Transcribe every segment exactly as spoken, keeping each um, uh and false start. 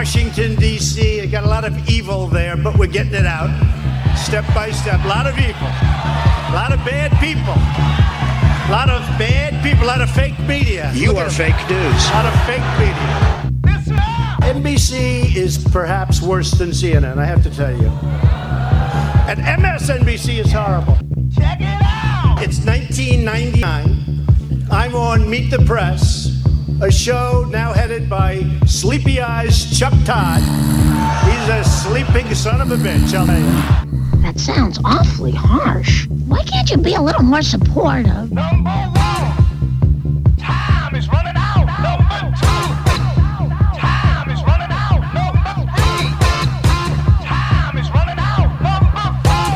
Washington, D C. Got a lot of evil there, but we're getting it out step by step. A lot of evil. A lot of bad people. A lot of bad people. A lot of fake media. You Look are fake news. A lot of fake media. N B C is perhaps worse than C N N, I have to tell you. And M S N B C is horrible. Check it out! It's nineteen ninety-nine. I'm on Meet the Press, a show now headed by Sleepy Eyes Chuck Todd. He's a sleeping son of a bitch, I'll tell you. That sounds awfully harsh. Why can't you be a little more supportive? Number one, time is running out. Number two, time is running out. Number three, time is running out. Number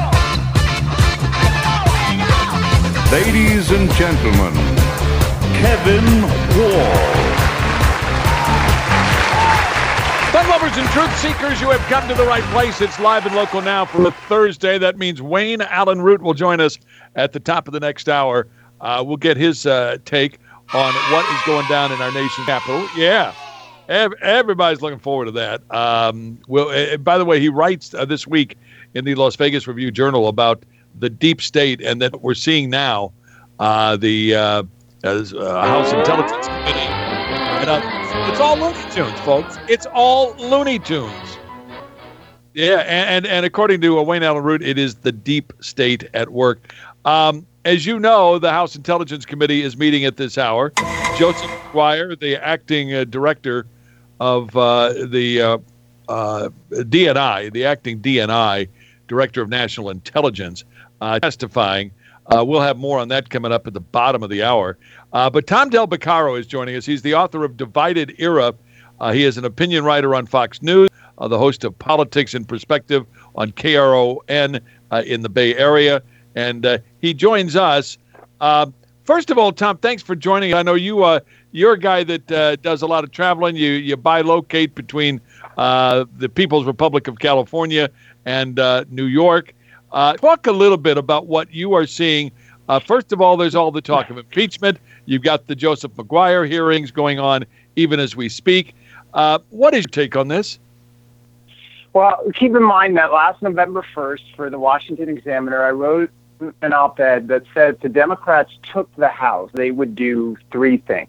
four. Ladies and gentlemen, Kevin Wall. Fun lovers and truth seekers, you have come to the right place. It's live and local now for a Thursday. That means Wayne Allen Root will join us at the top of the next hour. Uh, we'll get his uh, take on what is going down in our nation's capital. Yeah, ev- everybody's looking forward to that. Um, we'll, uh, by the way, he writes uh, this week in the Las Vegas Review-Journal about the deep state and that we're seeing now uh, the uh, uh, House Intelligence Committee. And, uh, it's all Looney Tunes, folks. It's all Looney Tunes. Yeah, and and, and according to uh, Wayne Allen Root, it is the deep state at work. Um, as you know, the House Intelligence Committee is meeting at this hour. Joseph Maguire, the acting uh, director of uh, the uh, uh, D N I, the acting D N I, Director of National Intelligence, uh, testifying. Uh, we'll have more on that coming up at the bottom of the hour. Uh, but Tom Del Beccaro is joining us. He's the author of Divided Era. Uh, he is an opinion writer on Fox News, uh, the host of Politics in Perspective on K R O N uh, in the Bay Area. And uh, he joins us. Uh, first of all, Tom, thanks for joining. I know you, uh, you're a guy that uh, does a lot of traveling. You you bilocate between uh, the People's Republic of California and uh, New York. Uh, talk a little bit about what you are seeing. Uh, first of all, there's all the talk of impeachment. You've got the Joseph Maguire hearings going on even as we speak. Uh, what is your take on this? Well, keep in mind that last November first for the Washington Examiner, I wrote an op-ed that said if the Democrats took the House, they would do three things.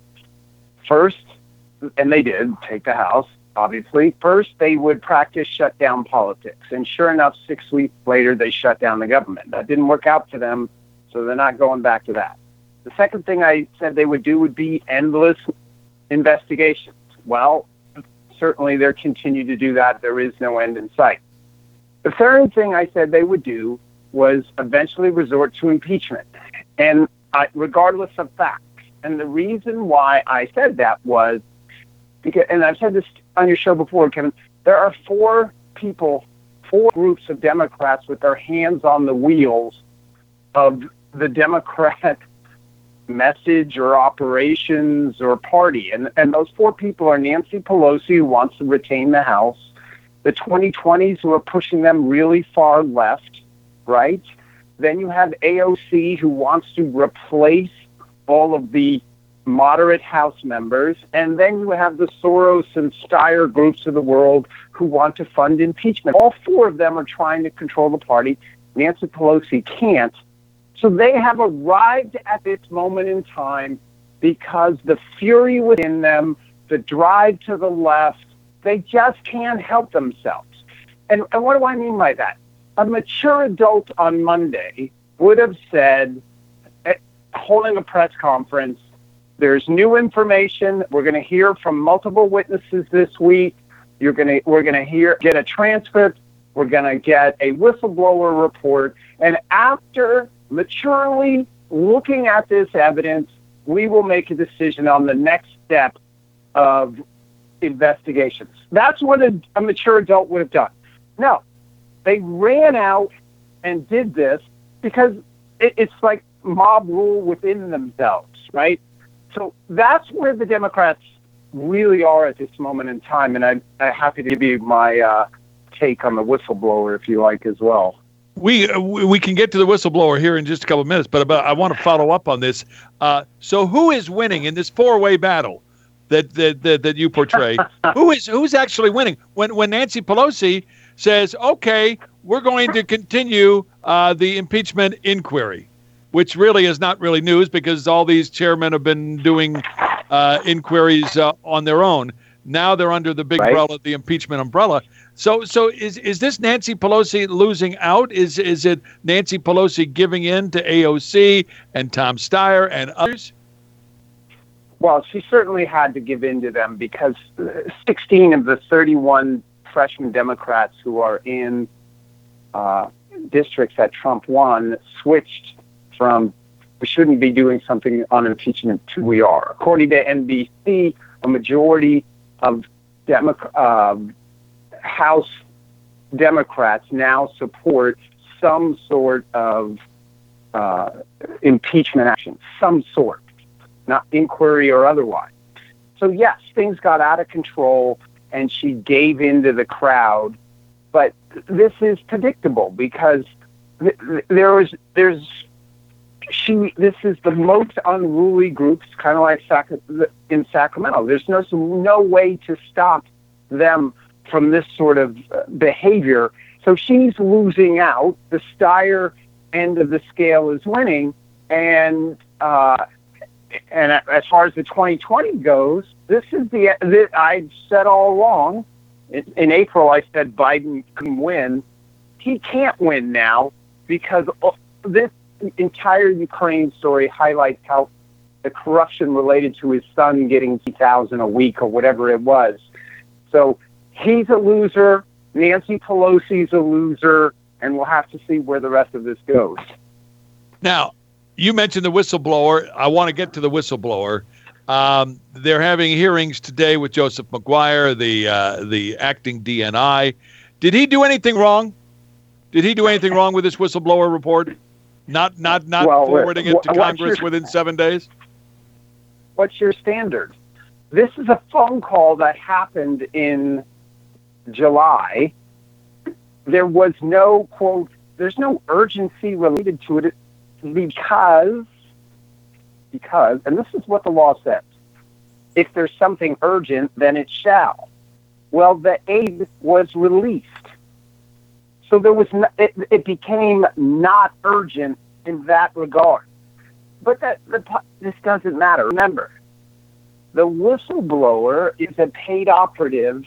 First, and they did take the House, obviously. First, they would practice shutdown politics. And sure enough, six weeks later, they shut down the government. That didn't work out for them, so they're not going back to that. The second thing I said they would do would be endless investigations. Well, certainly they're continuing to do that. There is no end in sight. The third thing I said they would do was eventually resort to impeachment, and I, regardless of facts. And the reason why I said that was because, and I've said this on your show before, Kevin, there are four people, four groups of Democrats with their hands on the wheels of the Democrat message or operations or party. And, and those four people are Nancy Pelosi, who wants to retain the House, the twenty twenties who are pushing them really far left, right? Then you have A O C, who wants to replace all of the moderate House members. And then you have the Soros and Steyer groups of the world who want to fund impeachment. All four of them are trying to control the party. Nancy Pelosi can't. So they have arrived at this moment in time because the fury within them, the drive to the left, they just can't help themselves. And, and what do I mean by that? A mature adult on Monday would have said, eh, holding a press conference, there's new information. We're going to hear from multiple witnesses this week. You're going to, we're going to hear, get a transcript. We're going to get a whistleblower report. And after maturely looking at this evidence, we will make a decision on the next step of investigations. That's what a, a mature adult would have done. No, they ran out and did this because it, it's like mob rule within themselves, right? So that's where the Democrats really are at this moment in time. And I'm, I'm happy to give you my uh, take on the whistleblower, if you like, as well. We we can get to the whistleblower here in just a couple of minutes, but about, I want to follow up on this. Uh, so who is winning in this four-way battle? that that that, that you portray. Who is who's actually winning? When when Nancy Pelosi says, "Okay, we're going to continue uh, the impeachment inquiry," which really is not really news because all these chairmen have been doing uh, inquiries uh, on their own. Now they're under the big Right. umbrella, the impeachment umbrella. So, so is is this Nancy Pelosi losing out? Is is it Nancy Pelosi giving in to A O C and Tom Steyer and others? Well, she certainly had to give in to them because sixteen of the thirty-one freshman Democrats who are in uh, districts that Trump won switched from we shouldn't be doing something on impeachment to we are. According to N B C, a majority of Demo- uh, House Democrats now support some sort of uh, impeachment action, some sort, not inquiry or otherwise. So yes, things got out of control and she gave in to the crowd, but this is predictable because th- th- there was, there's, she, this is the most unruly group. It's kind of like Sac- in Sacramento. There's no, no way to stop them from this sort of behavior. So she's losing out. The Steyer end of the scale is winning. And, uh, and as far as the twenty twenty goes, this is the, the I said all along, in, in April, I said Biden can win. He can't win now because this entire Ukraine story highlights how the corruption related to his son getting two thousand a week or whatever it was. So he's a loser. Nancy Pelosi's a loser, and we'll have to see where the rest of this goes. Now, you mentioned the whistleblower. I want to get to the whistleblower. Um, they're having hearings today with Joseph McGuire, the uh, the acting D N I. Did he do anything wrong? Did he do anything wrong with this whistleblower report? Not not not Well, forwarding it to what's Congress your- within seven days? What's your standard? This is a phone call that happened in July. There was no, quote, there's no urgency related to it because, because, and this is what the law says, if there's something urgent, then it shall. Well, the aid was released. So there was, no, it, it became not urgent in that regard. But that the, this doesn't matter. Remember, the whistleblower is a paid operative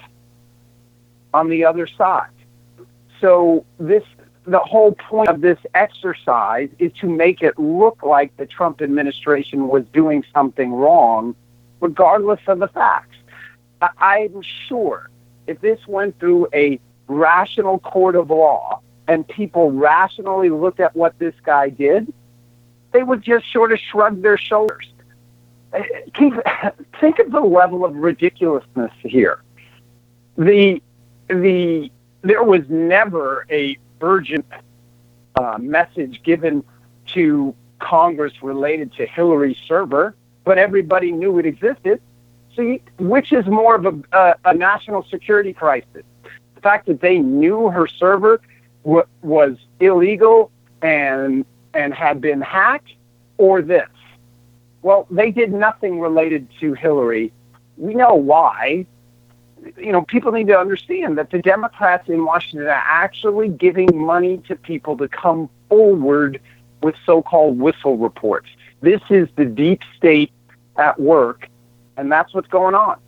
on the other side. So this, the whole point of this exercise is to make it look like the Trump administration was doing something wrong, regardless of the facts. I, I'm sure if this went through a rational court of law and people rationally looked at what this guy did, they would just sort of shrug their shoulders. Keep, think of the level of ridiculousness here. The the there was never a urgent uh, message given to Congress related to Hillary's server, but everybody knew it existed. So, you, which is more of a, a, a national security crisis? The fact that they knew her server w- was illegal and and had been hacked, or this? Well, they did nothing related to Hillary. We know why. You know, people need to understand that the Democrats in Washington are actually giving money to people to come forward with so-called whistle reports. This is the deep state at work, and that's what's going on.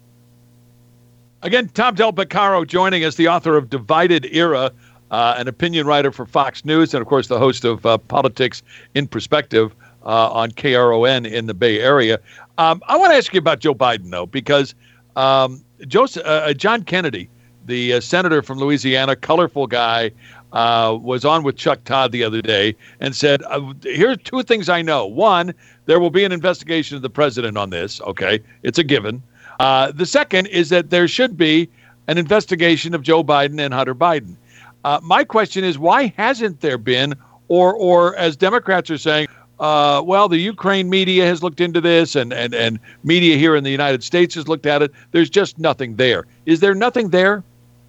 Again, Tom Del Beccaro joining us, the author of Divided Era, uh, an opinion writer for Fox News, and, of course, the host of uh, Politics in Perspective uh, on K R O N in the Bay Area. Um, I want to ask you about Joe Biden, though, because um, Joseph, uh, John Kennedy, the uh, senator from Louisiana, colorful guy, uh, was on with Chuck Todd the other day and said, uh, here's two things I know. One, there will be an investigation of the president on this. Okay, it's a given. Uh, the second is that there should be an investigation of Joe Biden and Hunter Biden. Uh, my question is, why hasn't there been, or or as Democrats are saying, uh, well, the Ukraine media has looked into this and, and, and media here in the United States has looked at it. There's just nothing there. Is there nothing there?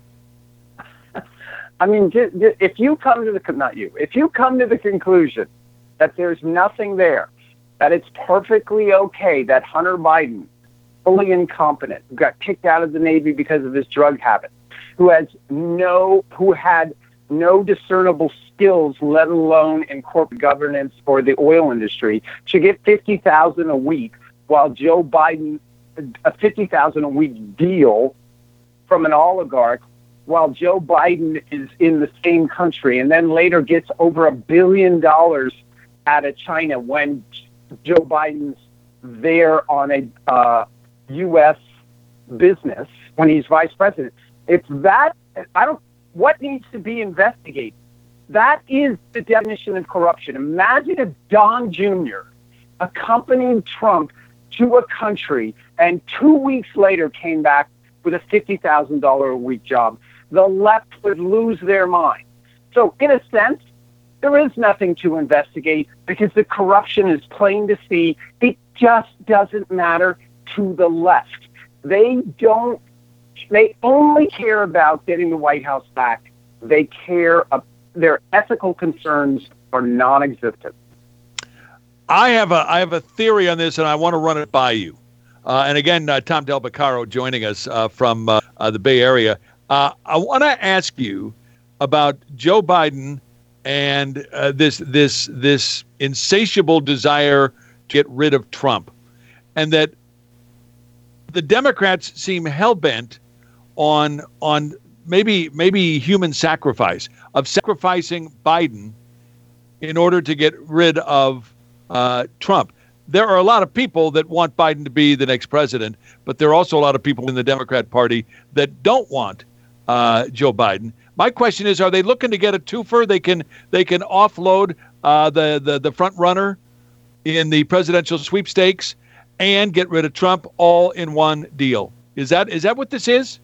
I mean, if you come to the, not you, if you come to the conclusion that there's nothing there, that it's perfectly okay that Hunter Biden fully incompetent, who got kicked out of the Navy because of his drug habit, who has no, who had no discernible skills, let alone in corporate governance or the oil industry, should get fifty thousand dollars a week, while Joe Biden, a fifty thousand dollars a week deal from an oligarch, while Joe Biden is in the same country, and then later gets over a billion dollars out of China when Joe Biden's there on a uh, U S business when he's vice president. If that, I don't, what needs to be investigated? That is the definition of corruption. Imagine if Don Junior accompanied Trump to a country and two weeks later came back with a fifty thousand dollars a week job. The left would lose their mind. So in a sense, there is nothing to investigate because the corruption is plain to see. It just doesn't matter to the left. They don't, they only care about getting the White House back. They care, uh, their ethical concerns are non-existent. I have a I have a theory on this, and I want to run it by you. Uh, and again, uh, Tom Del Beccaro joining us uh, from uh, uh, the Bay Area. Uh, I want to ask you about Joe Biden and uh, this this this insatiable desire to get rid of Trump, and that the Democrats seem hell-bent on on maybe maybe human sacrifice, of sacrificing Biden in order to get rid of uh, Trump. There are a lot of people that want Biden to be the next president, but there are also a lot of people in the Democrat Party that don't want uh, Joe Biden. My question is, are they looking to get a twofer? They can they can offload uh, the, the, the front runner in the presidential sweepstakes and get rid of Trump all in one deal. Is that is that what this is?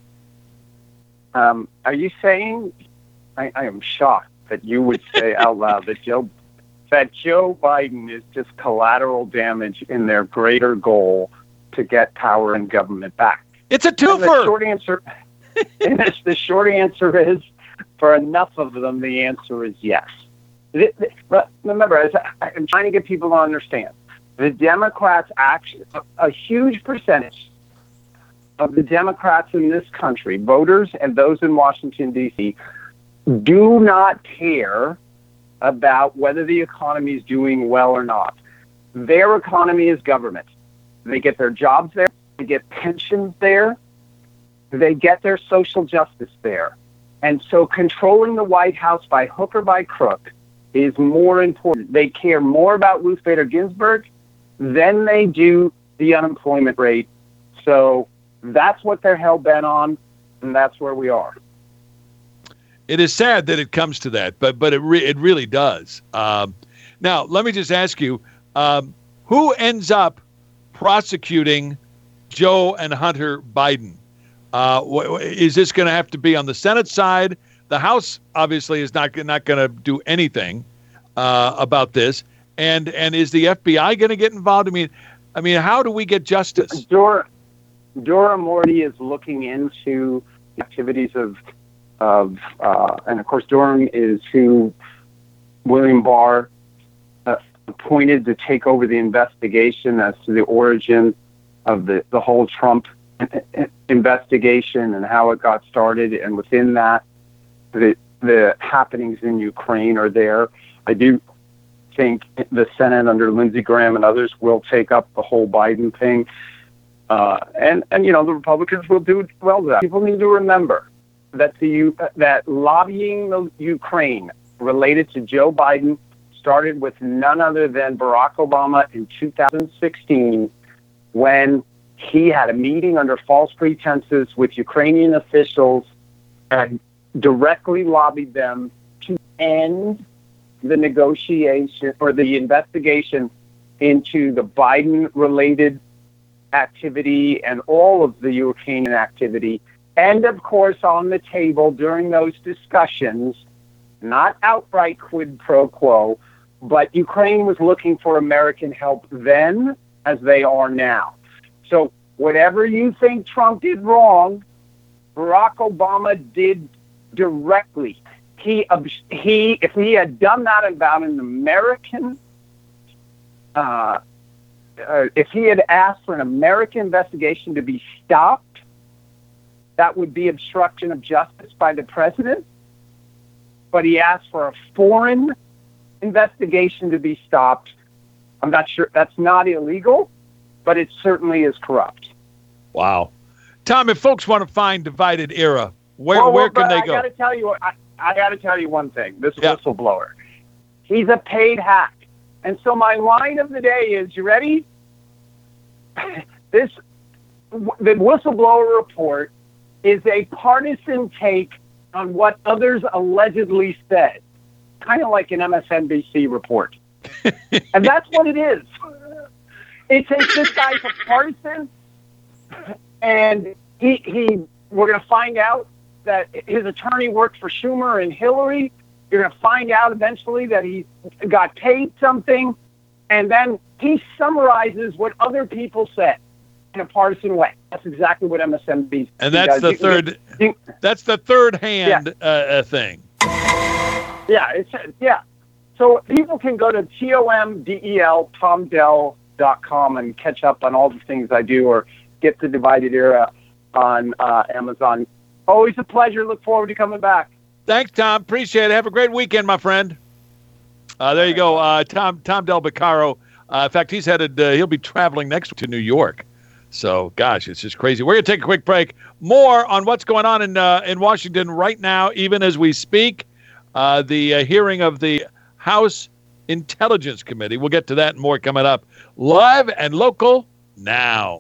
Um, are you saying, I, I am shocked that you would say out loud that Joe that Joe Biden is just collateral damage in their greater goal to get power and government back? It's a twofer. And the short answer, yes, the short answer is, for enough of them, the answer is yes. But remember, as I, I'm trying to get people to understand, the Democrats actually, a, a huge percentage of the Democrats in this country, voters and those in Washington, D C, do not care about whether the economy is doing well or not. Their economy is government. They get their jobs there. They get pensions there. They get their social justice there. And so controlling the White House by hook or by crook is more important. They care more about Ruth Bader Ginsburg than they do the unemployment rate. So that's what they're hell-bent on, and that's where we are. It is sad that it comes to that, but but it re- it really does. Um, now, let me just ask you, um, who ends up prosecuting Joe and Hunter Biden? Uh, wh- is this going to have to be on the Senate side? The House obviously is not not going to do anything uh, about this, and and is the F B I going to get involved? I mean, I mean, how do we get justice? Dora, Dora Morty is looking into the activities of. Of uh, and of course, Durham is who William Barr uh, appointed to take over the investigation as to the origin of the, the whole Trump investigation and how it got started. And within that, the the happenings in Ukraine are there. I do think the Senate under Lindsey Graham and others will take up the whole Biden thing, uh, and and you know the Republicans will do well with that. People need to remember that the that lobbying the Ukraine related to Joe Biden started with none other than Barack Obama in two thousand sixteen, when he had a meeting under false pretenses with Ukrainian officials and directly lobbied them to end the negotiation or the investigation into the Biden-related activity and all of the Ukrainian activity. And, of course, on the table during those discussions, not outright quid pro quo, but Ukraine was looking for American help then as they are now. So whatever you think Trump did wrong, Barack Obama did directly. He, he, if he had done that about an American uh, uh, if he had asked for an American investigation to be stopped, that would be obstruction of justice by the president. But he asked for a foreign investigation to be stopped. I'm not sure. That's not illegal, but it certainly is corrupt. Wow. Tom, if folks want to find Divided Era, where well, where well, can they I go? got to tell you, I, I got to tell you one thing. This Yeah. whistleblower, he's a paid hack. And so my line of the day is, you ready? This, the whistleblower report is a partisan take on what others allegedly said, kind of like an M S N B C report. And that's what it is. It takes this guy's a partisan, and he, he we're going to find out that his attorney worked for Schumer and Hillary. You're going to find out eventually that he got paid something, and then he summarizes what other people said in a partisan way. That's exactly what M S N B C And that's does. the You- third. you- That's the third hand uh, uh, thing. Yeah, it's yeah. So people can go to T O M D E L, tom dell dot com and catch up on all the things I do, or get the Divided Era on uh, Amazon. Always a pleasure. Look forward to coming back. Thanks, Tom. Appreciate it. Have a great weekend, my friend. Uh, there you go, uh, Tom Tom Del Beccaro. Uh, in fact, he's headed. Uh, he'll be traveling next week to New York. So, gosh, it's just crazy. We're going to take a quick break. More on what's going on in uh, in Washington right now, even as we speak. Uh, the uh, hearing of the House Intelligence Committee. We'll get to that and more coming up. Live and local now.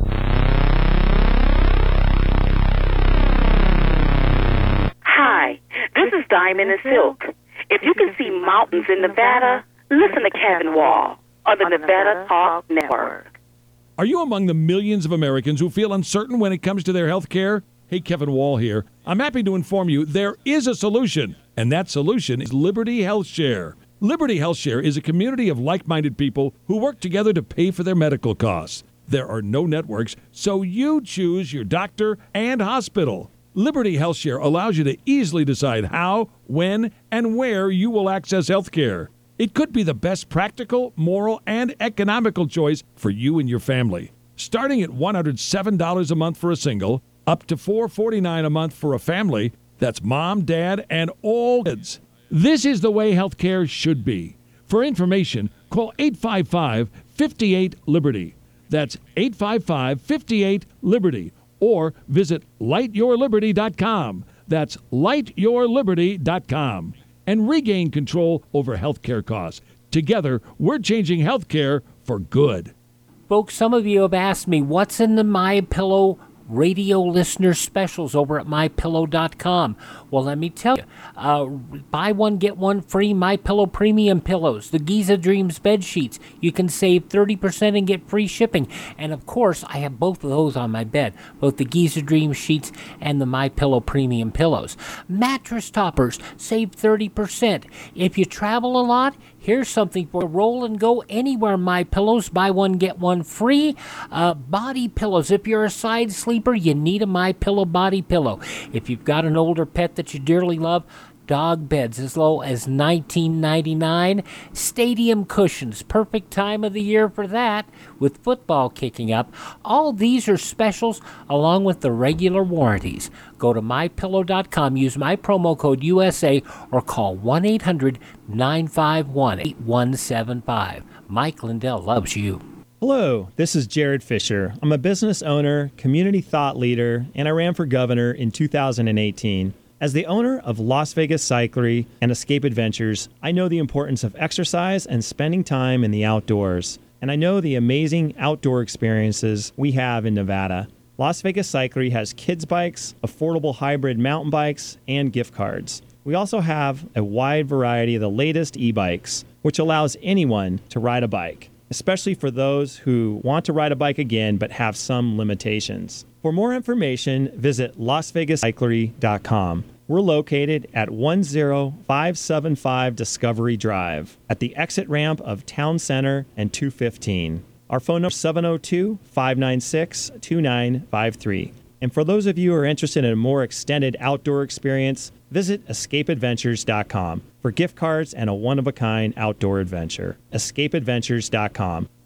Hi, this is Diamond and Silk. If you can see mountains in Nevada, listen to Kevin Wall on the Nevada Talk Network. Are you among the millions of Americans who feel uncertain when it comes to their health care? Hey, Kevin Wall here. I'm happy to inform you there is a solution, and that solution is Liberty Health Share. Liberty Health Share is a community of like-minded people who work together to pay for their medical costs. There are no networks, so you choose your doctor and hospital. Liberty Health Share allows you to easily decide how, when, and where you will access health care. It could be the best practical, moral, and economical choice for you and your family. Starting at one hundred seven dollars a month for a single, up to four hundred forty-nine dollars a month for a family. That's mom, dad, and all kids. This is the way healthcare should be. For information, call eight five five, five eight, Liberty. That's eight five five, five eight, Liberty. Or visit light your liberty dot com. That's light your liberty dot com. And regain control over healthcare costs. Together, we're changing healthcare for good. Folks, some of you have asked me, what's in the MyPillow radio listener specials over at my pillow dot com? Well, let me tell you, uh, buy one, get one free MyPillow Premium Pillows, the Giza Dreams bed sheets. You can save thirty percent and get free shipping. And of course, I have both of those on my bed, both the Giza Dreams sheets and the MyPillow Premium Pillows. Mattress toppers, save thirty percent. If you travel a lot, here's something for roll and go anywhere. My Pillows, buy one, get one free. Uh, body pillows. If you're a side sleeper, you need a MyPillow body pillow. If you've got an older pet that you dearly love, dog beds as low as nineteen ninety-nine dollars. Stadium cushions, perfect time of the year for that, with football kicking up. All these are specials along with the regular warranties. Go to my pillow dot com, use my promo code U S A, or call one eight hundred, nine five one, eight one seven five. Mike Lindell loves you. Hello, this is Jared Fisher. I'm a business owner, community thought leader, and I ran for governor in two thousand eighteen. As the owner of Las Vegas Cyclery and Escape Adventures, I know the importance of exercise and spending time in the outdoors. And I know the amazing outdoor experiences we have in Nevada. Las Vegas Cyclery has kids bikes, affordable hybrid mountain bikes, and gift cards. We also have a wide variety of the latest e-bikes, which allows anyone to ride a bike, especially for those who want to ride a bike again but have some limitations. For more information, visit las vegas cyclery dot com. We're located at one zero five seven five Discovery Drive at the exit ramp of Town Center and two fifteen. Our phone number is seven oh two, five nine six, two nine five three. And for those of you who are interested in a more extended outdoor experience, visit escape adventures dot com for gift cards and a one-of-a-kind outdoor adventure. escape adventures dot com.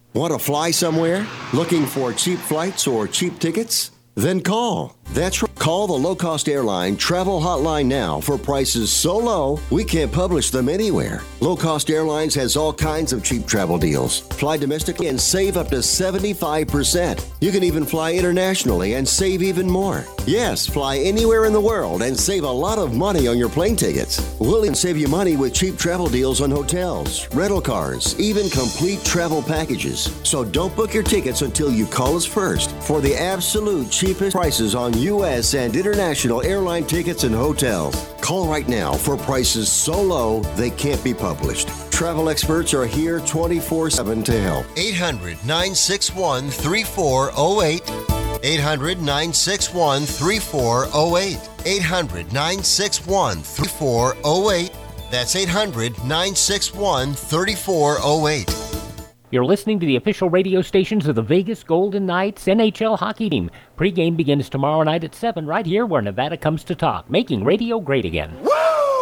Want to fly somewhere? Looking for cheap flights or cheap tickets? Then call. That's right. Call the low-cost airline travel hotline now for prices so low we can't publish them anywhere. Low Cost Airlines has all kinds of cheap travel deals. Fly domestically and save up to seventy-five percent. You can even fly internationally and save even more. Yes, fly anywhere in the world and save a lot of money on your plane tickets. We'll even save you money with cheap travel deals on hotels, rental cars, even complete travel packages. So don't book your tickets until you call us first for the absolute cheapest prices on U S and international airline tickets and hotels. Call right now for prices so low they can't be published. Travel experts are here twenty-four seven to help. eight hundred, nine six one, three four zero eight. eight hundred, nine six one, three four zero eight. eight hundred, nine six one, three four zero eight. That's eight hundred, nine six one, three four zero eight. You're listening to the official radio stations of the Vegas Golden Knights N H L hockey team. Pre-game begins tomorrow night at seven right here where Nevada comes to talk, making radio great again. Woo!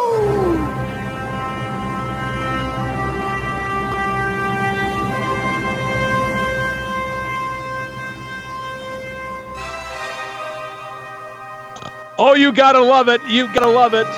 Oh, you gotta love it. You gotta love it.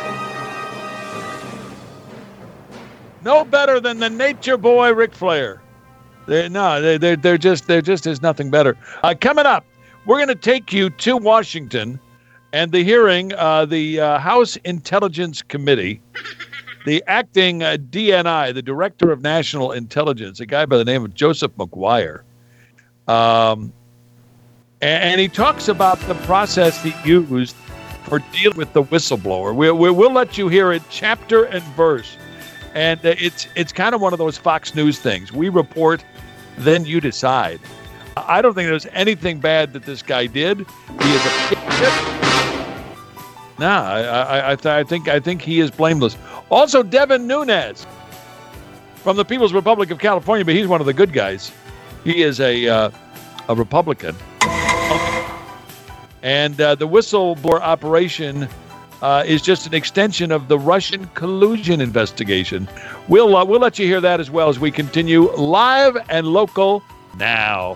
No better than the Nature Boy, Ric Flair. They, no, they, they're, they're just, there just is nothing better. Uh, coming up, we're going to take you to Washington and the hearing, uh, the uh, House Intelligence Committee, the acting uh, D N I, the Director of National Intelligence, a guy by the name of Joseph McGuire. Um, and, and he talks about the process he used for dealing with the whistleblower. We, we, we'll let you hear it chapter and verse. And uh, it's it's kind of one of those Fox News things. We report, then you decide. I don't think there's anything bad that this guy did. He is a no. I I, I, th- I think I think he is blameless. Also, Devin Nunes from the People's Republic of California, but he's one of the good guys. He is a uh, a Republican, and uh, the whistleblower operation. Uh, is just an extension of the Russian collusion investigation. We'll uh, we'll let you hear that as well as we continue live and local now.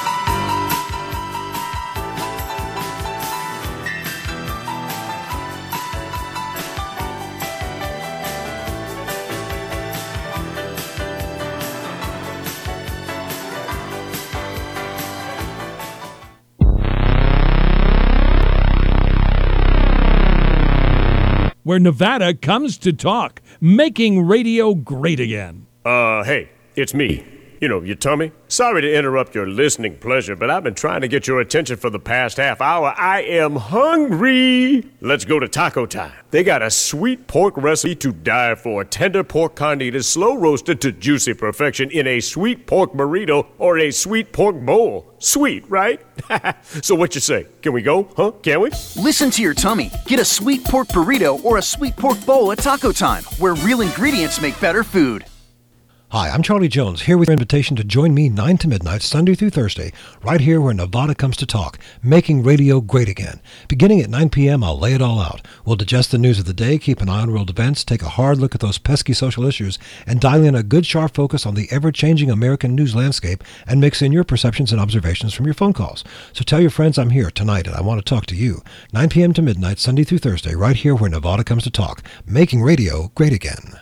Where Nevada comes to talk, making radio great again. Uh, hey, it's me. You know, your tummy. Sorry to interrupt your listening pleasure, but I've been trying to get your attention for the past half hour. I am hungry. Let's go to Taco Time. They got a sweet pork recipe to die for. Tender pork carnitas, slow roasted to juicy perfection in a sweet pork burrito or a sweet pork bowl. Sweet, right? So what you say? Can we go? Huh? Can we? Listen to your tummy. Get a sweet pork burrito or a sweet pork bowl at Taco Time, where real ingredients make better food. Hi, I'm Charlie Jones, here with your invitation to join me nine to midnight, Sunday through Thursday, right here where Nevada comes to talk, making radio great again. Beginning at nine p.m., I'll lay it all out. We'll digest the news of the day, keep an eye on world events, take a hard look at those pesky social issues, and dial in a good sharp focus on the ever-changing American news landscape and mix in your perceptions and observations from your phone calls. So tell your friends I'm here tonight and I want to talk to you. nine p.m. to midnight, Sunday through Thursday, right here where Nevada comes to talk, making radio great again.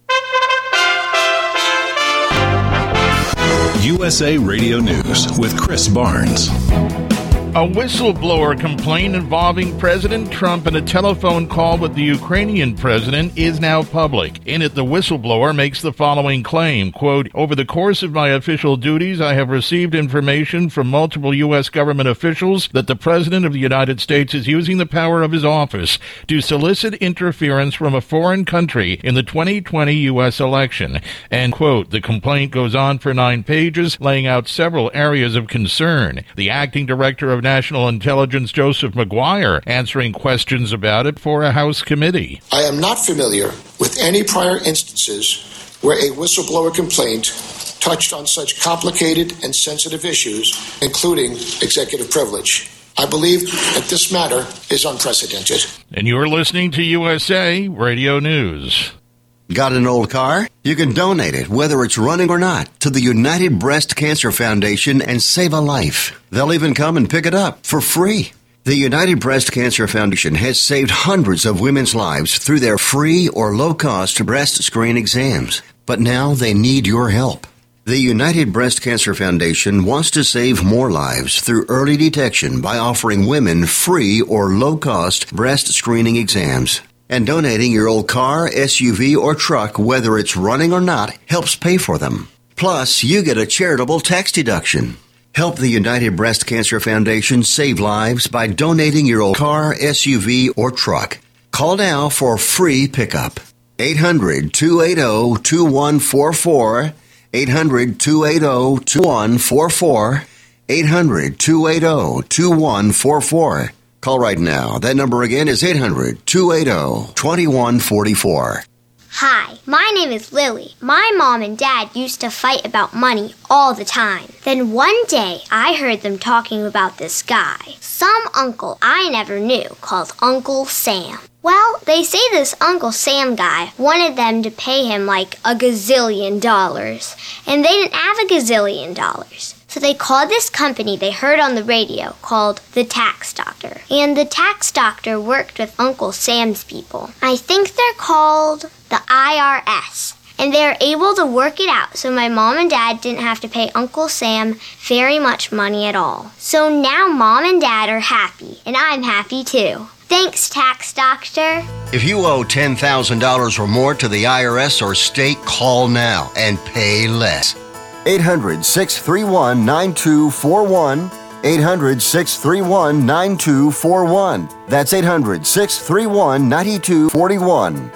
U S A Radio News with Chris Barnes. A whistleblower complaint involving President Trump and a telephone call with the Ukrainian president is now public. In it, the whistleblower makes the following claim, quote, "Over the course of my official duties, I have received information from multiple U S government officials that the President of the United States is using the power of his office to solicit interference from a foreign country in the twenty twenty U S election." End quote. The complaint goes on for nine pages, laying out several areas of concern. The acting director of National Intelligence, Joseph McGuire, answering questions about it for a House committee. I am not familiar with any prior instances where a whistleblower complaint touched on such complicated and sensitive issues, including executive privilege. I believe that this matter is unprecedented. And you're listening to U S A Radio News. Got an old car? You can donate it, whether it's running or not, to the United Breast Cancer Foundation and save a life. They'll even come and pick it up for free. The United Breast Cancer Foundation has saved hundreds of women's lives through their free or low-cost breast screen exams. But now they need your help. The United Breast Cancer Foundation wants to save more lives through early detection by offering women free or low-cost breast screening exams. And donating your old car, S U V, or truck, whether it's running or not, helps pay for them. Plus, you get a charitable tax deduction. Help the United Breast Cancer Foundation save lives by donating your old car, S U V, or truck. Call now for free pickup. eight hundred, two eight zero, two one four four. eight hundred, two eight zero, two one four four. eight hundred, two eight zero, two one four four. Call right now. That number again is eight hundred, two eight zero, two one four four. Hi, my name is Lily. My mom and dad used to fight about money all the time. Then one day, I heard them talking about this guy, some uncle I never knew, called Uncle Sam. Well, they say this Uncle Sam guy wanted them to pay him like a gazillion dollars, and they didn't have a gazillion dollars. So they called this company they heard on the radio called the Tax Doctor. And the Tax Doctor worked with Uncle Sam's people. I think they're called the I R S. And they're able to work it out so my mom and dad didn't have to pay Uncle Sam very much money at all. So now mom and dad are happy, and I'm happy too. Thanks, Tax Doctor. If you owe ten thousand dollars or more to the I R S or state, call now and pay less. eight hundred, six three one, nine two four one. eight hundred, six three one, nine two four one. That's eight hundred, six three one, nine two four one.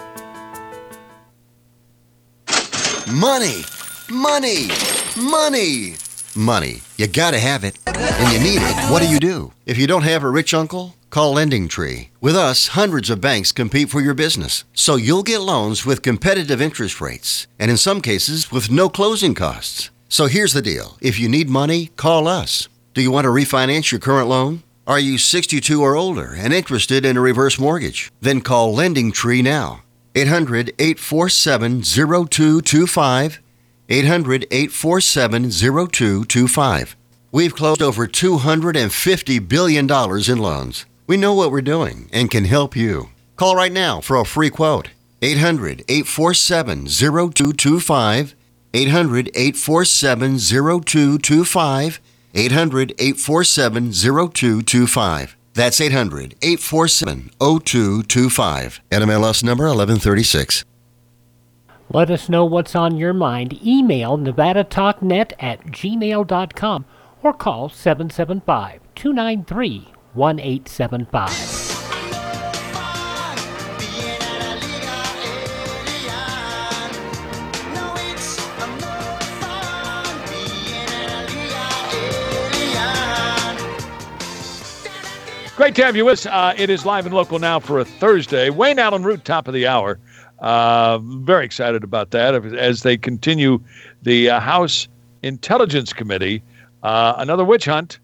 Money, money, money, money. You gotta have it, and you need it. What do you do? If you don't have a rich uncle, call Lending Tree. With us, hundreds of banks compete for your business, so you'll get loans with competitive interest rates, and in some cases, with no closing costs. So here's the deal. If you need money, call us. Do you want to refinance your current loan? Are you sixty-two or older and interested in a reverse mortgage? Then call Lending Tree now. eight hundred, eight four seven, zero two two five. eight hundred, eight four seven, zero two two five. We've closed over two hundred fifty billion dollars in loans. We know what we're doing and can help you. Call right now for a free quote. eight hundred, eight four seven, zero two two five. eight hundred, eight four seven, zero two two five. eight hundred, eight four seven, zero two two five. That's eight hundred, eight four seven, zero two two five. N M L S number eleven thirty-six. Let us know what's on your mind. Email nevada talk net at gmail dot com or call seven seven five, two nine three, one eight seven five. Great to have you with us. Uh, it is live and local now for a Thursday. Wayne Allen Root, top of the hour. Uh, very excited about that as they continue the uh, House Intelligence Committee. Uh, another witch hunt.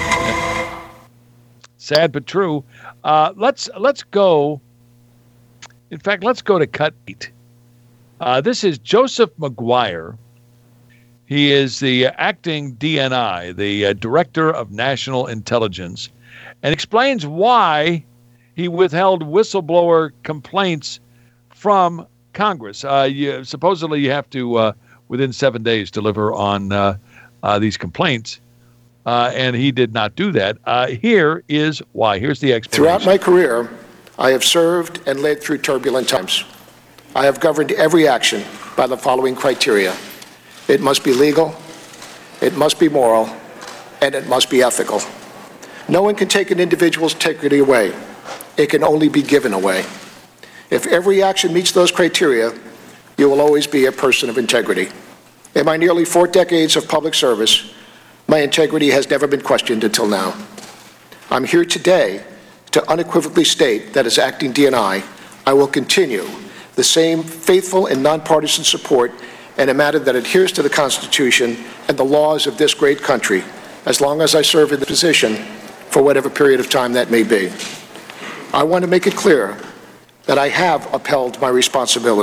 Sad but true. Uh, let's let's go. In fact, let's go to cut eight. Uh, this is Joseph McGuire. He is the acting D N I, the uh, Director of National Intelligence, and explains why he withheld whistleblower complaints from Congress. Uh, you, supposedly, you have to, uh, within seven days, deliver on uh, uh, these complaints, uh, and he did not do that. Uh, here is why. Here's the explanation. Throughout my career, I have served and led through turbulent times. I have governed every action by the following criteria. It must be legal, it must be moral, and it must be ethical. No one can take an individual's integrity away. It can only be given away. If every action meets those criteria, you will always be a person of integrity. In my nearly four decades of public service, my integrity has never been questioned until now. I'm here today to unequivocally state that as acting D N I, I will continue the same faithful and nonpartisan support in a matter that adheres to the Constitution and the laws of this great country, as long as I serve in the position for whatever period of time that may be. I want to make it clear that I have upheld my responsibility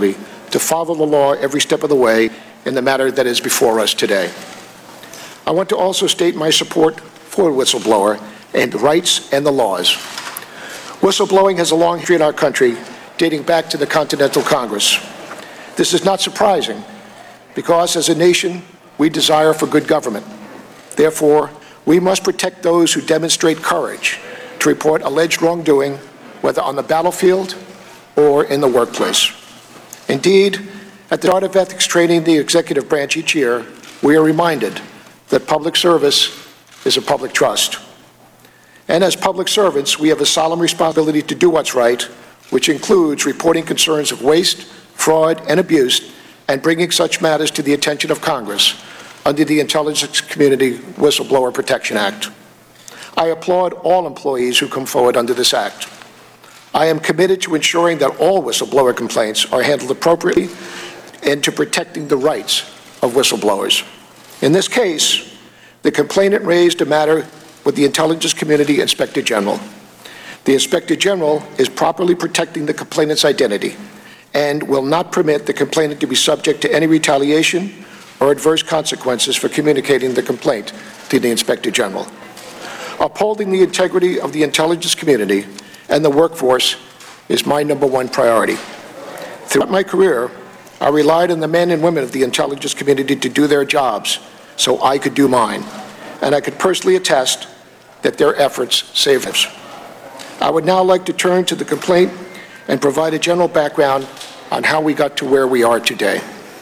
to follow the law every step of the way in the matter that is before us today. I want to also state my support for whistleblower and rights and the laws. Whistleblowing has a long history in our country, dating back to the Continental Congress. This is not surprising, because as a nation, we desire for good government. Therefore, we must protect those who demonstrate courage to report alleged wrongdoing, whether on the battlefield or in the workplace. Indeed, at the start of ethics training in the executive branch each year, we are reminded that public service is a public trust. And as public servants, we have a solemn responsibility to do what's right, which includes reporting concerns of waste, fraud, and abuse, and bringing such matters to the attention of Congress under the Intelligence Community Whistleblower Protection Act. I applaud all employees who come forward under this act. I am committed to ensuring that all whistleblower complaints are handled appropriately and to protecting the rights of whistleblowers. In this case, the complainant raised a matter with the Intelligence Community Inspector General. The Inspector General is properly protecting the complainant's identity and will not permit the complainant to be subject to any retaliation or adverse consequences for communicating the complaint to the Inspector General. Upholding the integrity of the intelligence community and the workforce is my number one priority. Throughout my career, I relied on the men and women of the intelligence community to do their jobs so I could do mine, and I could personally attest that their efforts saved lives. I would now like to turn to the complaint and provide a general background on how we got to where we are today.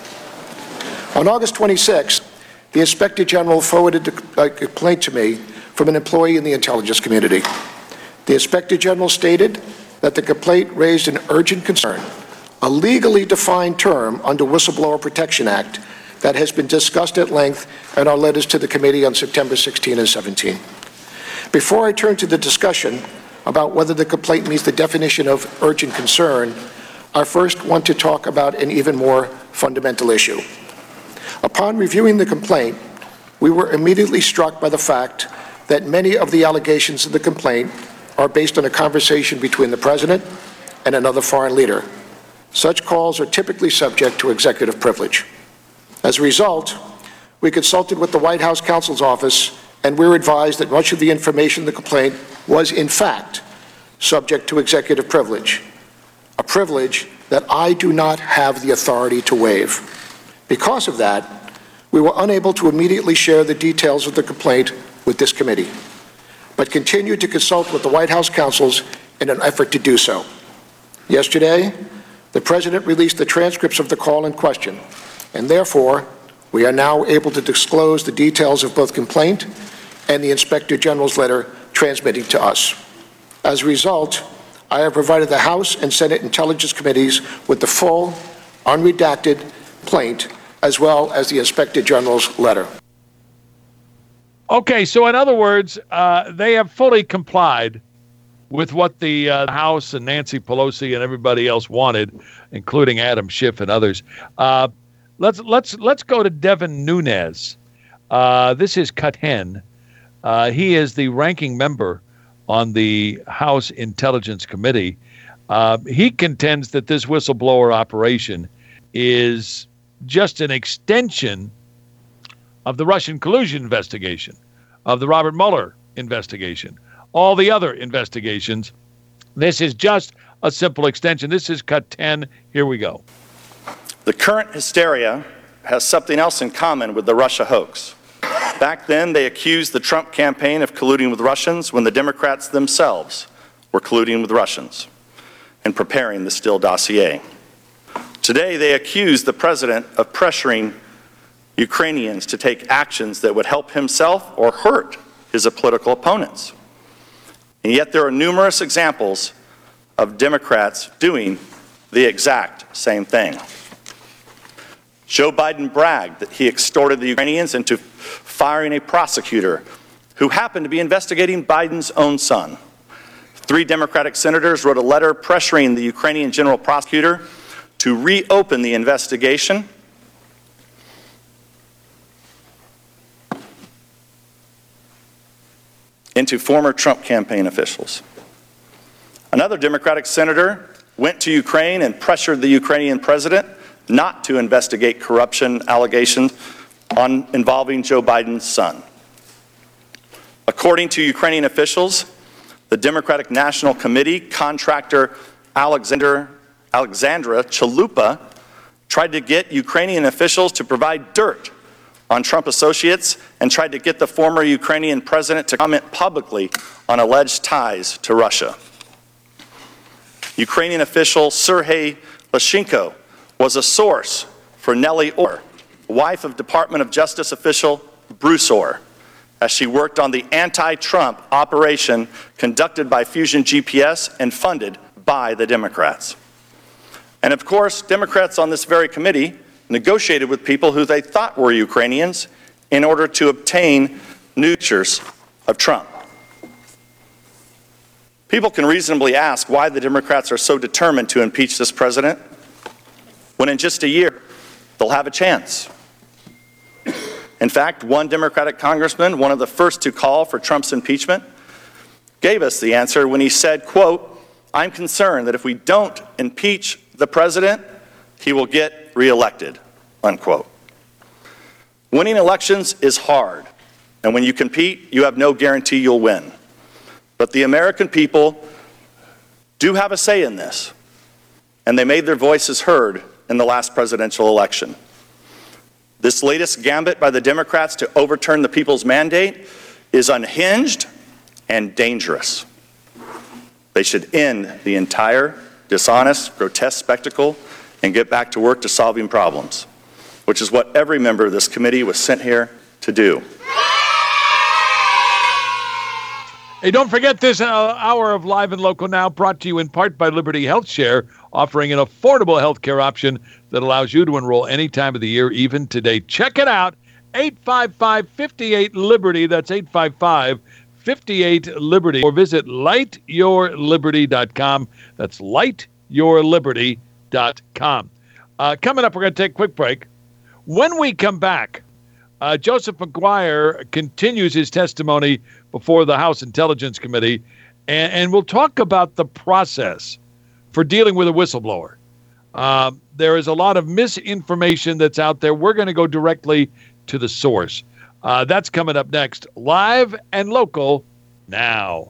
On August twenty-sixth, the Inspector General forwarded a complaint to me from an employee in the intelligence community. The Inspector General stated that the complaint raised an urgent concern, a legally defined term under Whistleblower Protection Act that has been discussed at length in our letters to the committee on September sixteenth and seventeenth. Before I turn to the discussion about whether the complaint meets the definition of urgent concern, I first want to talk about an even more fundamental issue. Upon reviewing the complaint, we were immediately struck by the fact that many of the allegations of the complaint are based on a conversation between the President and another foreign leader. Such calls are typically subject to executive privilege. As a result, we consulted with the White House counsel's office, and we were advised that much of the information in the complaint was, in fact, subject to executive privilege, a privilege that I do not have the authority to waive. Because of that, we were unable to immediately share the details of the complaint with this committee, but continued to consult with the White House counsels in an effort to do so. Yesterday, the President released the transcripts of the call in question, and therefore, we are now able to disclose the details of both complaint and the Inspector General's letter transmitting to us. As a result, I have provided the House and Senate Intelligence Committees with the full, unredacted complaint, as well as the Inspector General's letter. Okay, so in other words, uh, they have fully complied with what the uh, House and Nancy Pelosi and everybody else wanted, including Adam Schiff and others. Uh, let's let's let's go to Devin Nunes. Uh, this is Katan. Uh, he is the ranking member on the House Intelligence Committee. Uh, he contends that this whistleblower operation is just an extension of the Russian collusion investigation, of the Robert Mueller investigation, all the other investigations. This is just a simple extension. This is cut ten. Here we go. The current hysteria has something else in common with the Russia hoax. Back then, they accused the Trump campaign of colluding with Russians when the Democrats themselves were colluding with Russians and preparing the Steele dossier. Today, they accuse the president of pressuring Ukrainians to take actions that would help himself or hurt his political opponents. And yet there are numerous examples of Democrats doing the exact same thing. Joe Biden bragged that he extorted the Ukrainians into firing a prosecutor who happened to be investigating Biden's own son. Three Democratic senators wrote a letter pressuring the Ukrainian general prosecutor to reopen the investigation into former Trump campaign officials. Another Democratic senator went to Ukraine and pressured the Ukrainian president, not to investigate corruption allegations on involving Joe Biden's son. According to Ukrainian officials, the Democratic National Committee contractor Alexander, Alexandra Chalupa tried to get Ukrainian officials to provide dirt on Trump associates and tried to get the former Ukrainian president to comment publicly on alleged ties to Russia. Ukrainian official Sergei Leshchenko was a source for Nellie Orr, wife of Department of Justice official Bruce Orr, as she worked on the anti-Trump operation conducted by Fusion G P S and funded by the Democrats. And of course, Democrats on this very committee negotiated with people who they thought were Ukrainians in order to obtain new pictures of Trump. People can reasonably ask why the Democrats are so determined to impeach this president when in just a year they'll have a chance. In fact, one Democratic congressman, one of the first to call for Trump's impeachment, gave us the answer when he said, quote, "I'm concerned that if we don't impeach the president, he will get reelected," unquote. Winning elections is hard, and when you compete, you have no guarantee you'll win. But the American people do have a say in this, and they made their voices heard in the last presidential election. This latest gambit by the Democrats to overturn the people's mandate is unhinged and dangerous. They should end the entire dishonest, grotesque spectacle and get back to work to solving problems, which is what every member of this committee was sent here to do. Hey, don't forget this uh, hour of Live and Local Now, brought to you in part by Liberty Health Share, offering an affordable health care option that allows you to enroll any time of the year, even today. Check it out, eight five five, five eight, Liberty. That's eight five five, five eight, Liberty. Or visit light your liberty dot com. That's light your liberty dot com. Uh, coming up, we're going to take a quick break. When we come back, uh, Joseph McGuire continues his testimony before the House Intelligence Committee, and, and we'll talk about the process for dealing with a whistleblower. Uh, there is a lot of misinformation that's out there. We're going to go directly to the source. Uh, that's coming up next, Live and Local Now.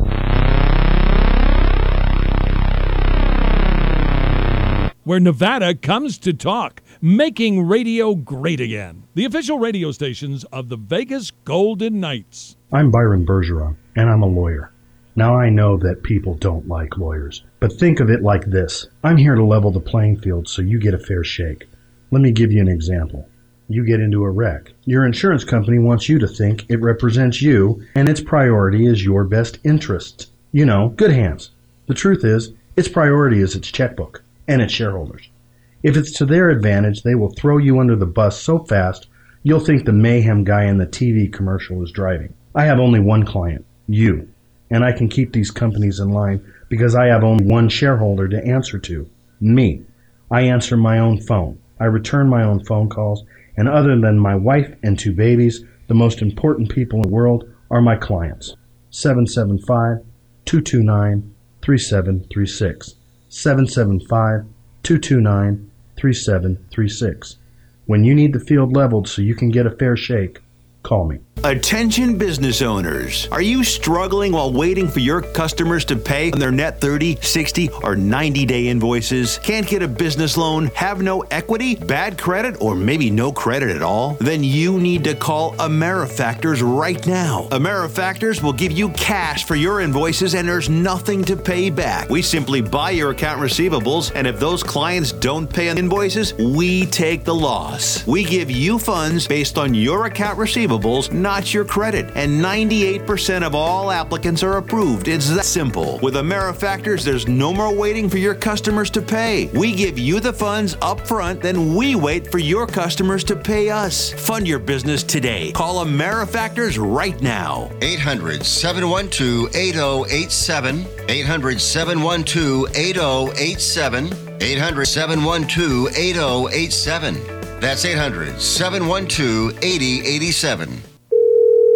Where Nevada comes to talk, making radio great again. The official radio stations of the Vegas Golden Knights. I'm Byron Bergeron, and I'm a lawyer. Now I know that people don't like lawyers, but think of it like this. I'm here to level the playing field so you get a fair shake. Let me give you an example. You get into a wreck. Your insurance company wants you to think it represents you, and its priority is your best interest. You know, good hands. The truth is, its priority is its checkbook and its shareholders. If it's to their advantage, they will throw you under the bus so fast, you'll think the mayhem guy in the T V commercial is driving. I have only one client, you, and I can keep these companies in line because I have only one shareholder to answer to, me. I answer my own phone. I return my own phone calls, and other than my wife and two babies, the most important people in the world are my clients. seven seven five, two two nine, three seven three six. seven seven five, two two nine, three seven three six. When you need the field leveled so you can get a fair shake, call me. Attention business owners. Are you struggling while waiting for your customers to pay on their net thirty, sixty, or ninety day invoices? Can't get a business loan? Have no equity? Bad credit? Or maybe no credit at all? Then you need to call AmeriFactors right now. AmeriFactors will give you cash for your invoices and there's nothing to pay back. We simply buy your account receivables, and if those clients don't pay on invoices, we take the loss. We give you funds based on your account receivables, not your credit, and ninety-eight percent of all applicants are approved. It's that simple. With AmeriFactors, there's no more waiting for your customers to pay. We give you the funds up front, then we wait for your customers to pay us. Fund your business today. Call AmeriFactors right now. eight hundred, seven one two, eight zero eight seven. eight hundred, seven one two, eight zero eight seven. eight hundred, seven one two, eight zero eight seven. That's eight hundred, seven one two, eight zero eight seven.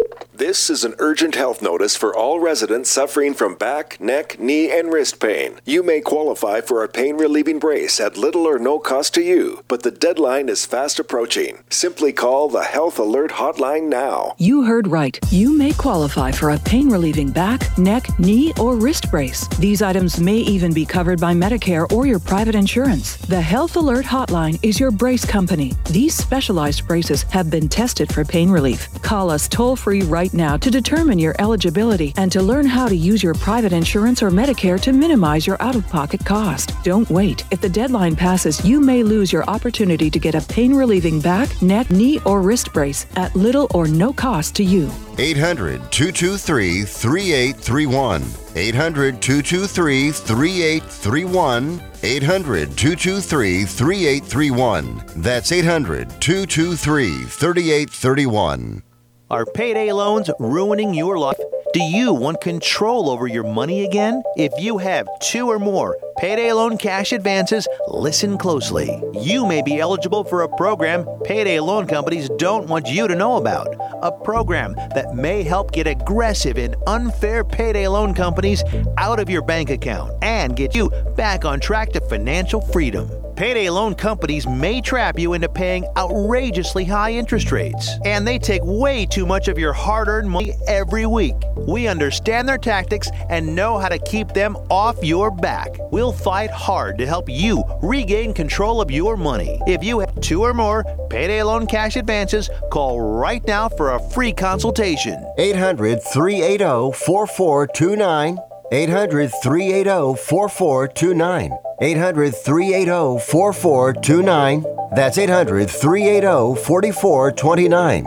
This is an urgent health notice for all residents suffering from back, neck, knee, and wrist pain. You may qualify for a pain-relieving brace at little or no cost to you, but the deadline is fast approaching. Simply call the Health Alert Hotline now. You heard right. You may qualify for a pain-relieving back, neck, knee, or wrist brace. These items may even be covered by Medicare or your private insurance. The Health Alert Hotline is your brace company. These specialized braces have been tested for pain relief. Call us toll-free right now to determine your eligibility and to learn how to use your private insurance or Medicare to minimize your out-of-pocket cost. Don't wait. If the deadline passes, you may lose your opportunity to get a pain-relieving back, neck, knee, or wrist brace at little or no cost to you. eight hundred, two two three, three eight three one. eight hundred, two two three, three eight three one. eight hundred, two two three, three eight three one. That's eight hundred, two two three, three eight three one. Are payday loans ruining your life? Do you want control over your money again? If you have two or more payday loan cash advances, listen closely. You may be eligible for a program payday loan companies don't want you to know about. A program that may help get aggressive and unfair payday loan companies out of your bank account and get you back on track to financial freedom. Payday loan companies may trap you into paying outrageously high interest rates, and they take way too much of your hard-earned money every week. We understand their tactics and know how to keep them off your back. We'll fight hard to help you regain control of your money. If you have two or more payday loan cash advances, call right now for a free consultation. eight hundred, three eight zero, four four two nine. eight hundred, three eight zero, four four two nine. eight hundred, three eight zero, four four two nine. That's eight hundred, three eight zero, four four two nine.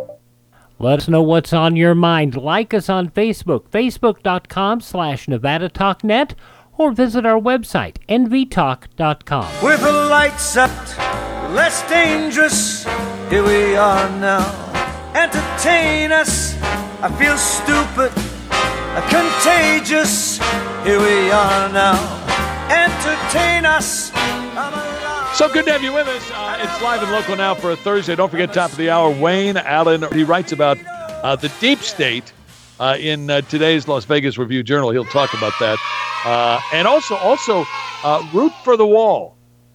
Let us know what's on your mind. Like us on Facebook, facebook.com slash Nevada Talk Net, or visit our website, N V talk dot com. With the lights out, less dangerous, here we are now. Entertain us, I feel stupid, contagious, here we are now. Entertain us, I'm alive. So good to have you with us. Uh, it's live and local now for a Thursday. Don't forget, top of the hour, Wayne Allen. He writes about uh, the deep state uh, in uh, today's Las Vegas Review-Journal. He'll talk about that. Uh, and also, also uh, Root for the Wall.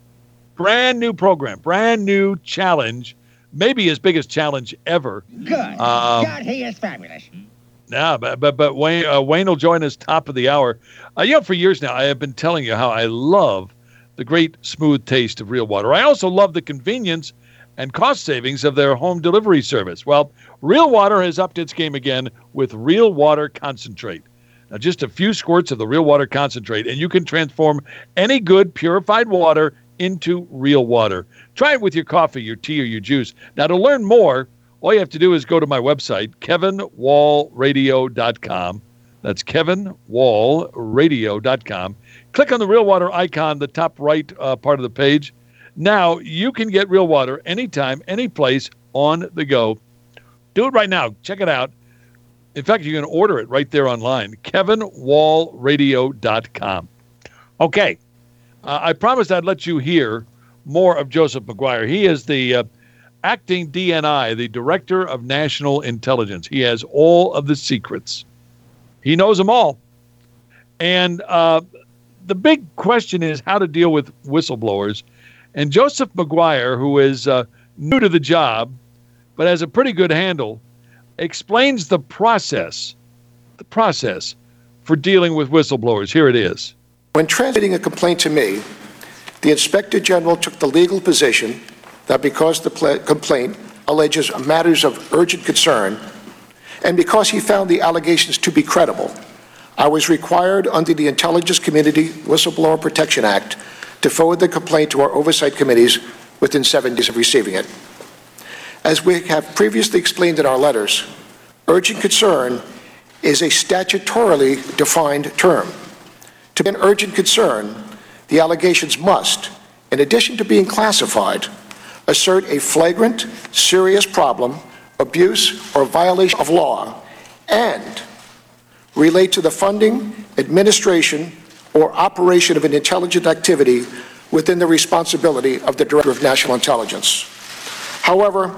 Brand new program, brand new challenge, maybe his biggest challenge ever. Good. Um, God, he is fabulous. Yeah, but but, but Wayne, uh, Wayne will join us top of the hour. Uh, you know, for years now, I have been telling you how I love the great smooth taste of Real Water. I also love the convenience and cost savings of their home delivery service. Well, Real Water has upped its game again with Real Water Concentrate. Now, just a few squirts of the Real Water Concentrate, and you can transform any good purified water into real water. Try it with your coffee, your tea, or your juice. Now, to learn more, all you have to do is go to my website, kevin wall radio dot com. That's kevin wall radio dot com. Click on the Real Water icon, the top right uh, part of the page. Now, you can get Real Water anytime, any place, on the go. Do it right now. Check it out. In fact, you can order it right there online, kevin wall radio dot com. Okay. Uh, I promised I'd let you hear more of Joseph Maguire. He is the uh, acting D N I, the Director of National Intelligence. He has all of the secrets. He knows them all. And uh, the big question is how to deal with whistleblowers. And Joseph Maguire, who is uh, new to the job, but has a pretty good handle, explains the process, the process for dealing with whistleblowers. Here it is. When transmitting a complaint to me, the Inspector General took the legal position that because the pl- complaint alleges matters of urgent concern, and because he found the allegations to be credible, I was required under the Intelligence Community Whistleblower Protection Act to forward the complaint to our oversight committees within seven days of receiving it. As we have previously explained in our letters, urgent concern is a statutorily defined term. To be an urgent concern, the allegations must, in addition to being classified, assert a flagrant, serious problem, abuse, or violation of law, and relate to the funding, administration, or operation of an intelligent activity within the responsibility of the Director of National Intelligence. However,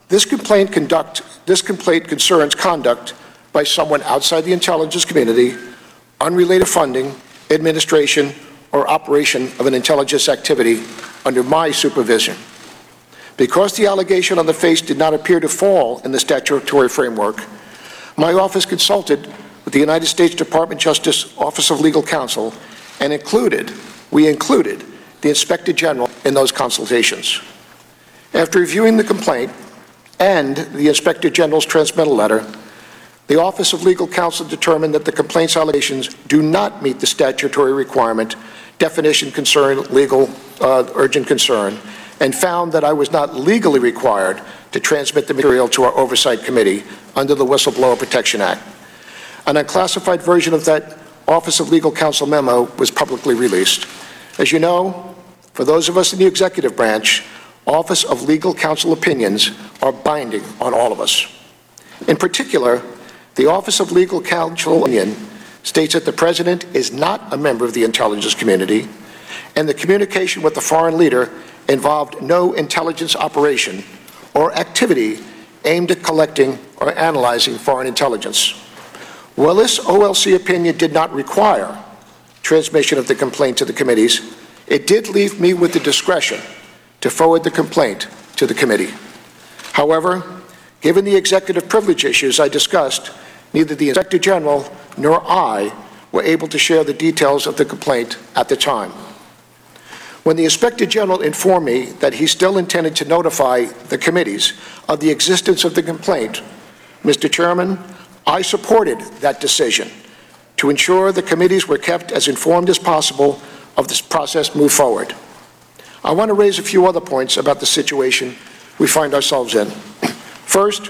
This complaint conduct this complaint concerns conduct by someone outside the intelligence community, unrelated funding, administration, or operation of an intelligence activity under my supervision. Because the allegation on the face did not appear to fall in the statutory framework, my office consulted with the United States Department of Justice Office of Legal Counsel and included, we included, the Inspector General in those consultations. After reviewing the complaint and the Inspector General's transmittal letter, the Office of Legal Counsel determined that the complaint's allegations do not meet the statutory requirement, definition concern, legal uh, urgent concern, and found that I was not legally required to transmit the material to our Oversight Committee under the Whistleblower Protection Act. An unclassified version of that Office of Legal Counsel memo was publicly released. As you know, for those of us in the executive branch, Office of Legal Counsel opinions are binding on all of us. In particular, the Office of Legal Counsel opinion states that the President is not a member of the intelligence community, and the communication with the foreign leader involved no intelligence operation or activity aimed at collecting or analyzing foreign intelligence. While this O L C opinion did not require transmission of the complaint to the committees, it did leave me with the discretion to forward the complaint to the committee. However, given the executive privilege issues I discussed, neither the Inspector General nor I were able to share the details of the complaint at the time. When the Inspector General informed me that he still intended to notify the committees of the existence of the complaint, Mister Chairman, I supported that decision to ensure the committees were kept as informed as possible of this process move forward. I want to raise a few other points about the situation we find ourselves in. First,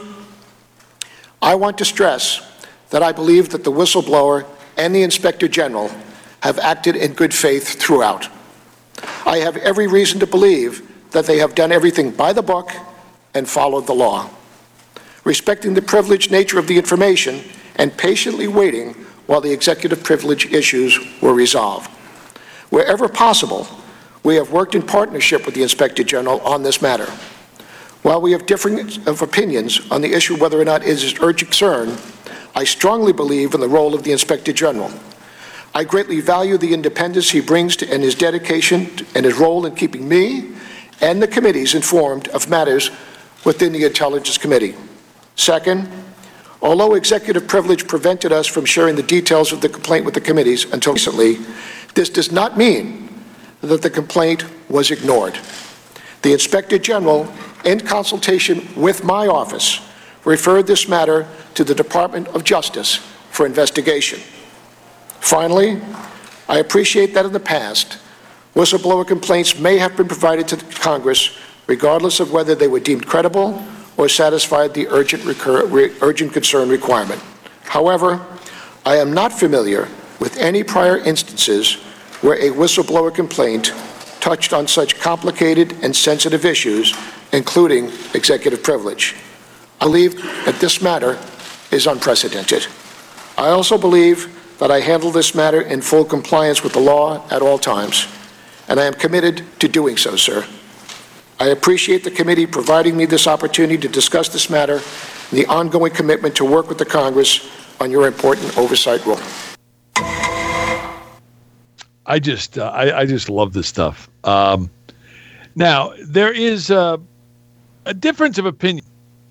I want to stress that I believe that the whistleblower and the Inspector General have acted in good faith throughout. I have every reason to believe that they have done everything by the book and followed the law, respecting the privileged nature of the information and patiently waiting while the executive privilege issues were resolved. Wherever possible, we have worked in partnership with the Inspector General on this matter. While we have differing of opinions on the issue whether or not it is urgent concern, I strongly believe in the role of the Inspector General. I greatly value the independence he brings to, and his dedication to, and his role in keeping me and the committees informed of matters within the Intelligence Committee. Second, although executive privilege prevented us from sharing the details of the complaint with the committees until recently, this does not mean that the complaint was ignored. The Inspector General, in consultation with my office, referred this matter to the Department of Justice for investigation. Finally, I appreciate that in the past, whistleblower complaints may have been provided to Congress regardless of whether they were deemed credible or satisfied the urgent, recur, re, urgent concern requirement. However, I am not familiar with any prior instances where a whistleblower complaint touched on such complicated and sensitive issues, including executive privilege. I believe that this matter is unprecedented. I also believe that I handle this matter in full compliance with the law at all times, and I am committed to doing so, sir. I appreciate the committee providing me this opportunity to discuss this matter and the ongoing commitment to work with the Congress on your important oversight role. I just, uh, I, I just love this stuff. Um, now, there is uh, a difference of opinion.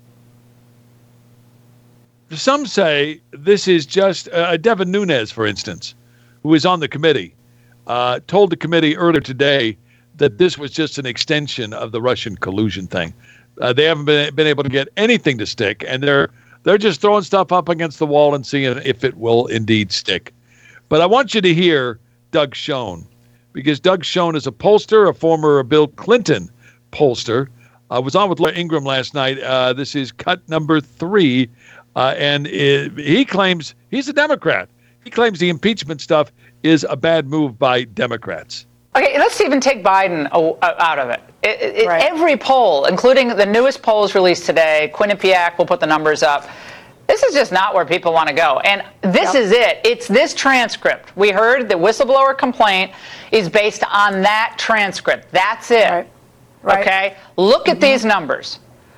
Some say this is just uh, Devin Nunes, for instance, who is on the committee, uh, told the committee earlier today that this was just an extension of the Russian collusion thing. Uh, they haven't been been able to get anything to stick, and they're they're just throwing stuff up against the wall and seeing if it will indeed stick. But I want you to hear Doug Schoen, because Doug Schoen is a pollster, a former Bill Clinton pollster. I was on with Laura Ingraham last night. Uh, this is cut number three. Uh, and it, he claims he's a Democrat. He claims the impeachment stuff is a bad move by Democrats. Okay, let's even take Biden out of it. it, it right. Every poll, including the newest polls released today, Quinnipiac will put the numbers up. This is just not where people want to go. And this yep. is it. It's this transcript. We heard the whistleblower complaint is based on that transcript. That's it. Right. Right. Okay? Look mm-hmm. at these numbers.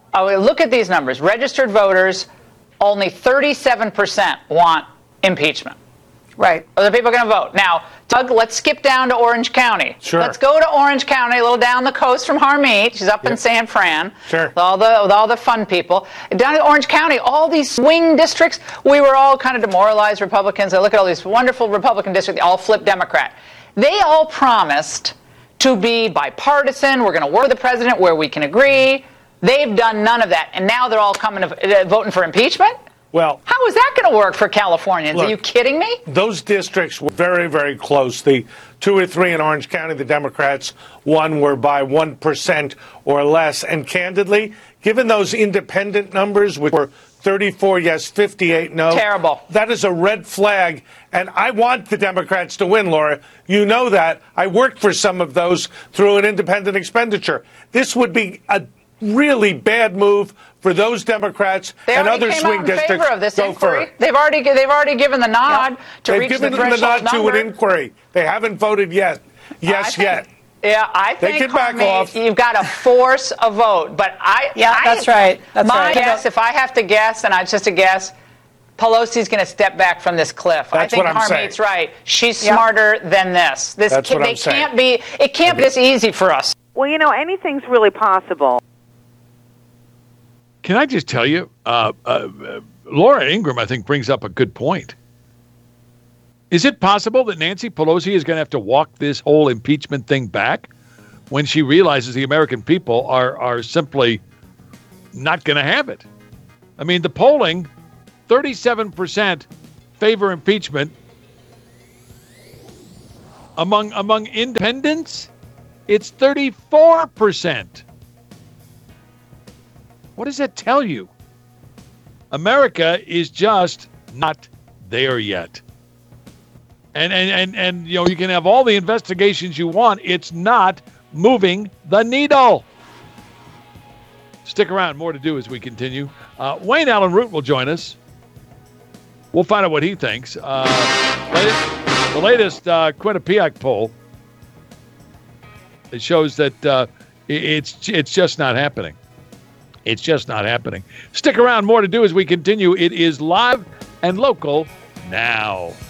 oh, look at these numbers. Registered voters, only thirty-seven percent want impeachment. Right. Other people are going to vote. Now, Doug, let's skip down to Orange County. Sure. Let's go to Orange County, a little down the coast from Harmeet. She's up yep. in San Fran. Sure. With all the with all the fun people. Down in Orange County, all these swing districts, we were all kind of demoralized Republicans. I look at all these wonderful Republican districts, they all flipped Democrat. They all promised to be bipartisan. We're going to work with the president where we can agree. They've done none of that. And now they're all coming to, uh, voting for impeachment? Well, how is that going to work for Californians? Look, are you kidding me? Those districts were very, very close. The two or three in Orange County, the Democrats won were by one percent or less. And candidly, given those independent numbers, which were thirty-four yes, fifty-eight no. Terrible. That is a red flag. And I want the Democrats to win, Laura. You know that. I worked for some of those through an independent expenditure. This would be a really bad move for those Democrats they and other came swing out in districts. Favor of this Go inquiry. for it. They've already they've already given the nod yeah. to They've reach given the them the threshold nod number. to an inquiry. They haven't voted yet. Yes, think, yet. Yeah, I they think can back Harmeet, off. You've got to force a vote. But I yeah, I, that's right. That's my right. guess, if I have to guess, and it's just a guess, Pelosi's going to step back from this cliff. That's I think what I'm Harmeet's saying. right. She's Yep. smarter than this. This That's can, what they I'm saying. can't be. It can't be this easy for us. Well, you know, anything's really possible. Can I just tell you, uh, uh, uh, Laura Ingraham, I think, brings up a good point. Is it possible that Nancy Pelosi is going to have to walk this whole impeachment thing back when she realizes the American people are are simply not going to have it? I mean, the polling, thirty-seven percent favor impeachment. Among among independents, it's thirty-four percent. What does that tell you? America is just not there yet. And, and, and, and you know, you can have all the investigations you want. It's not moving the needle. Stick around. More to do as we continue. Uh, Wayne Allen Root will join us. We'll find out what he thinks. Uh, latest, the latest uh, Quinnipiac poll, it shows that uh, it's it's just not happening. It's just not happening. Stick around. More to do as we continue. It is live and local now.